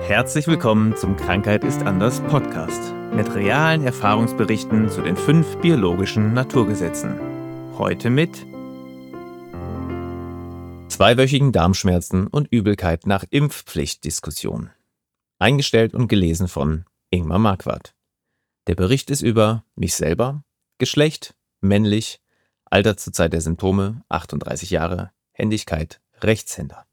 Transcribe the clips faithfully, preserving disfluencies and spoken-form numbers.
Herzlich willkommen zum Krankheit ist anders Podcast mit realen Erfahrungsberichten zu den fünf biologischen Naturgesetzen. Heute mit zweiwöchigen Darmschmerzen und Übelkeit nach Impfpflichtdiskussion. Eingestellt und gelesen von Ingmar Marquardt. Der Bericht ist über mich selber, Geschlecht, männlich, Alter zur Zeit der Symptome, achtunddreißig Jahre, Händigkeit, Rechtshänder.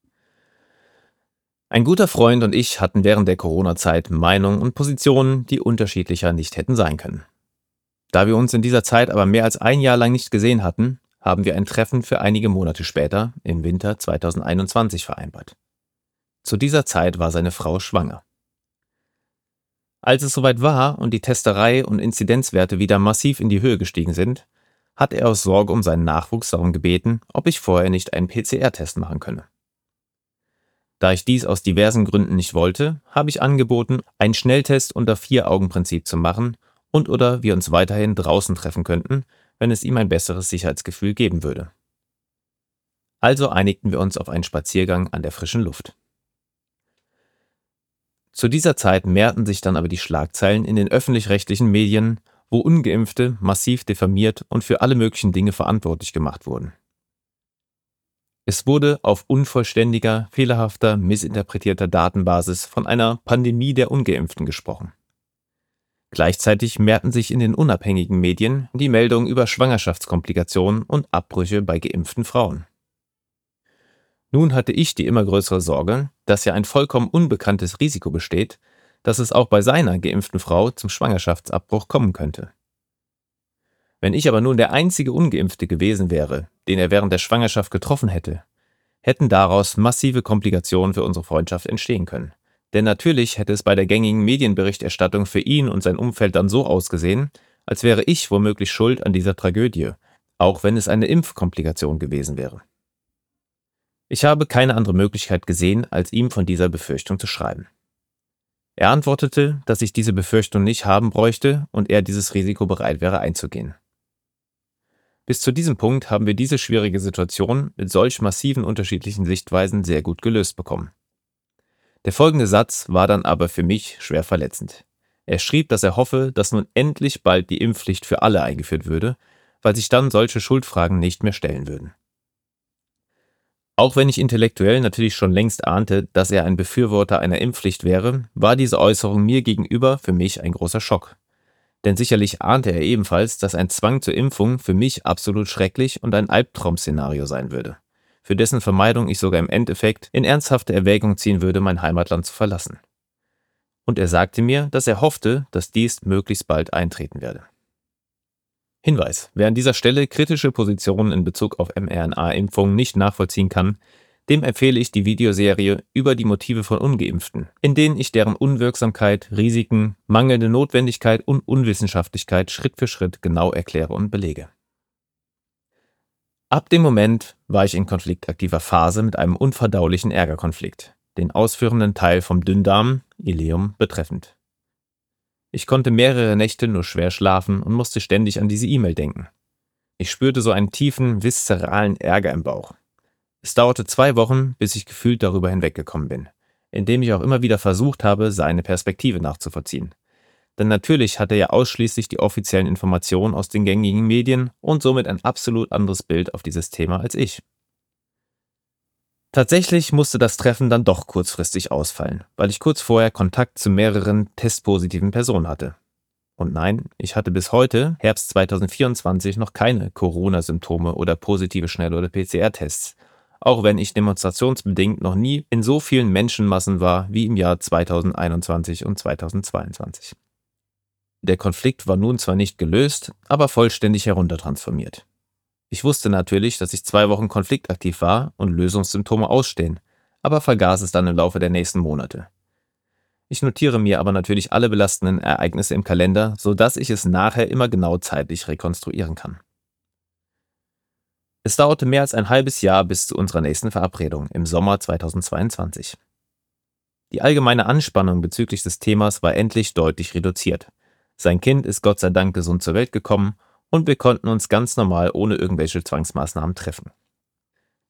Ein guter Freund und ich hatten während der Corona-Zeit Meinungen und Positionen, die unterschiedlicher nicht hätten sein können. Da wir uns in dieser Zeit aber mehr als ein Jahr lang nicht gesehen hatten, haben wir ein Treffen für einige Monate später, im Winter zweitausendeinundzwanzig, vereinbart. Zu dieser Zeit war seine Frau schwanger. Als es soweit war und die Testerei und Inzidenzwerte wieder massiv in die Höhe gestiegen sind, hat er aus Sorge um seinen Nachwuchs darum gebeten, ob ich vorher nicht einen P C R-Test machen könne. Da ich dies aus diversen Gründen nicht wollte, habe ich angeboten, einen Schnelltest unter Vier-Augen-Prinzip zu machen und oder wir uns weiterhin draußen treffen könnten, wenn es ihm ein besseres Sicherheitsgefühl geben würde. Also einigten wir uns auf einen Spaziergang an der frischen Luft. Zu dieser Zeit mehrten sich dann aber die Schlagzeilen in den öffentlich-rechtlichen Medien, wo Ungeimpfte massiv diffamiert und für alle möglichen Dinge verantwortlich gemacht wurden. Es wurde auf unvollständiger, fehlerhafter, missinterpretierter Datenbasis von einer Pandemie der Ungeimpften gesprochen. Gleichzeitig mehrten sich in den unabhängigen Medien die Meldungen über Schwangerschaftskomplikationen und Abbrüche bei geimpften Frauen. Nun hatte ich die immer größere Sorge, dass ja ein vollkommen unbekanntes Risiko besteht, dass es auch bei seiner geimpften Frau zum Schwangerschaftsabbruch kommen könnte. Wenn ich aber nun der einzige Ungeimpfte gewesen wäre, den er während der Schwangerschaft getroffen hätte, hätten daraus massive Komplikationen für unsere Freundschaft entstehen können. Denn natürlich hätte es bei der gängigen Medienberichterstattung für ihn und sein Umfeld dann so ausgesehen, als wäre ich womöglich schuld an dieser Tragödie, auch wenn es eine Impfkomplikation gewesen wäre. Ich habe keine andere Möglichkeit gesehen, als ihm von dieser Befürchtung zu schreiben. Er antwortete, dass ich diese Befürchtung nicht haben bräuchte und er dieses Risiko bereit wäre einzugehen. Bis zu diesem Punkt haben wir diese schwierige Situation mit solch massiven unterschiedlichen Sichtweisen sehr gut gelöst bekommen. Der folgende Satz war dann aber für mich schwer verletzend. Er schrieb, dass er hoffe, dass nun endlich bald die Impfpflicht für alle eingeführt würde, weil sich dann solche Schuldfragen nicht mehr stellen würden. Auch wenn ich intellektuell natürlich schon längst ahnte, dass er ein Befürworter einer Impfpflicht wäre, war diese Äußerung mir gegenüber für mich ein großer Schock. Denn sicherlich ahnte er ebenfalls, dass ein Zwang zur Impfung für mich absolut schrecklich und ein Albtraum-Szenario sein würde, für dessen Vermeidung ich sogar im Endeffekt in ernsthafte Erwägung ziehen würde, mein Heimatland zu verlassen. Und er sagte mir, dass er hoffte, dass dies möglichst bald eintreten werde. Hinweis: Wer an dieser Stelle kritische Positionen in Bezug auf mRNA-Impfungen nicht nachvollziehen kann, dem empfehle ich die Videoserie über die Motive von Ungeimpften, in denen ich deren Unwirksamkeit, Risiken, mangelnde Notwendigkeit und Unwissenschaftlichkeit Schritt für Schritt genau erkläre und belege. Ab dem Moment war ich in konfliktaktiver Phase mit einem unverdaulichen Ärgerkonflikt, den ausführenden Teil vom Dünndarm, Ileum, betreffend. Ich konnte mehrere Nächte nur schwer schlafen und musste ständig an diese E-Mail denken. Ich spürte so einen tiefen, viszeralen Ärger im Bauch. Es dauerte zwei Wochen, bis ich gefühlt darüber hinweggekommen bin, indem ich auch immer wieder versucht habe, seine Perspektive nachzuvollziehen. Denn natürlich hatte er ausschließlich die offiziellen Informationen aus den gängigen Medien und somit ein absolut anderes Bild auf dieses Thema als ich. Tatsächlich musste das Treffen dann doch kurzfristig ausfallen, weil ich kurz vorher Kontakt zu mehreren testpositiven Personen hatte. Und nein, ich hatte bis heute, Herbst zweitausendvierundzwanzig, noch keine Corona-Symptome oder positive Schnell- oder P C R-Tests, auch wenn ich demonstrationsbedingt noch nie in so vielen Menschenmassen war wie im Jahr zweitausendeinundzwanzig und zweitausendzweiundzwanzig. Der Konflikt war nun zwar nicht gelöst, aber vollständig heruntertransformiert. Ich wusste natürlich, dass ich zwei Wochen konfliktaktiv war und Lösungssymptome ausstehen, aber vergaß es dann im Laufe der nächsten Monate. Ich notiere mir aber natürlich alle belastenden Ereignisse im Kalender, sodass ich es nachher immer genau zeitlich rekonstruieren kann. Es dauerte mehr als ein halbes Jahr bis zu unserer nächsten Verabredung im Sommer zweitausendzweiundzwanzig. Die allgemeine Anspannung bezüglich des Themas war endlich deutlich reduziert. Sein Kind ist Gott sei Dank gesund zur Welt gekommen und wir konnten uns ganz normal ohne irgendwelche Zwangsmaßnahmen treffen.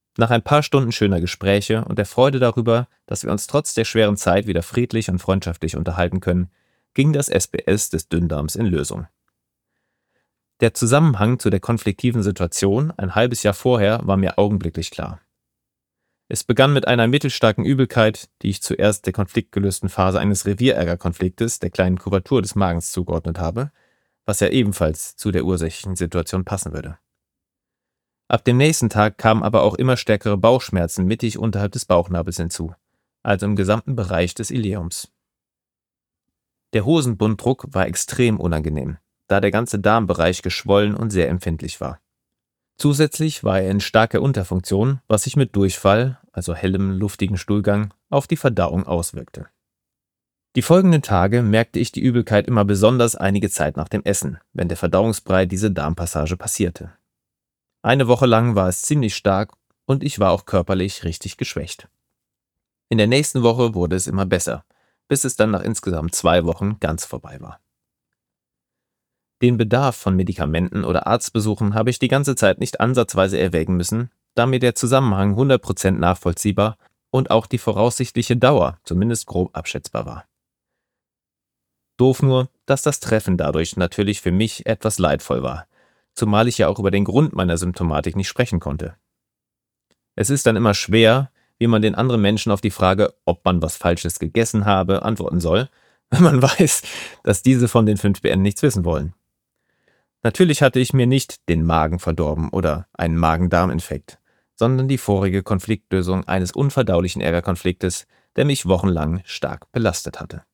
Nach ein paar Stunden schöner Gespräche und der Freude darüber, dass wir uns trotz der schweren Zeit wieder friedlich und freundschaftlich unterhalten können, ging das S B S des Dünndarms in Lösung. Der Zusammenhang zu der konfliktiven Situation ein halbes Jahr vorher war mir augenblicklich klar. Es begann mit einer mittelstarken Übelkeit, die ich zuerst der konfliktgelösten Phase eines Revierärgerkonfliktes der kleinen Kubatur des Magens zugeordnet habe, was ja ebenfalls zu der ursächlichen Situation passen würde. Ab dem nächsten Tag kamen aber auch immer stärkere Bauchschmerzen mittig unterhalb des Bauchnabels hinzu, also im gesamten Bereich des Ileums. Der Hosenbunddruck war extrem unangenehm, da der ganze Darmbereich geschwollen und sehr empfindlich war. Zusätzlich war er in starker Unterfunktion, was sich mit Durchfall, also hellem, luftigen Stuhlgang, auf die Verdauung auswirkte. Die folgenden Tage merkte ich die Übelkeit immer besonders einige Zeit nach dem Essen, wenn der Verdauungsbrei diese Darmpassage passierte. Eine Woche lang war es ziemlich stark und ich war auch körperlich richtig geschwächt. In der nächsten Woche wurde es immer besser, bis es dann nach insgesamt zwei Wochen ganz vorbei war. Den Bedarf von Medikamenten oder Arztbesuchen habe ich die ganze Zeit nicht ansatzweise erwägen müssen, da mir der Zusammenhang hundert Prozent nachvollziehbar und auch die voraussichtliche Dauer zumindest grob abschätzbar war. Doof nur, dass das Treffen dadurch natürlich für mich etwas leidvoll war, zumal ich ja auch über den Grund meiner Symptomatik nicht sprechen konnte. Es ist dann immer schwer, wie man den anderen Menschen auf die Frage, ob man was Falsches gegessen habe, antworten soll, wenn man weiß, dass diese von den fünf B N nichts wissen wollen. Natürlich hatte ich mir nicht den Magen verdorben oder einen Magen-Darm-Infekt, sondern die vorige Konfliktlösung eines unverdaulichen Ärgerkonfliktes, der mich wochenlang stark belastet hatte.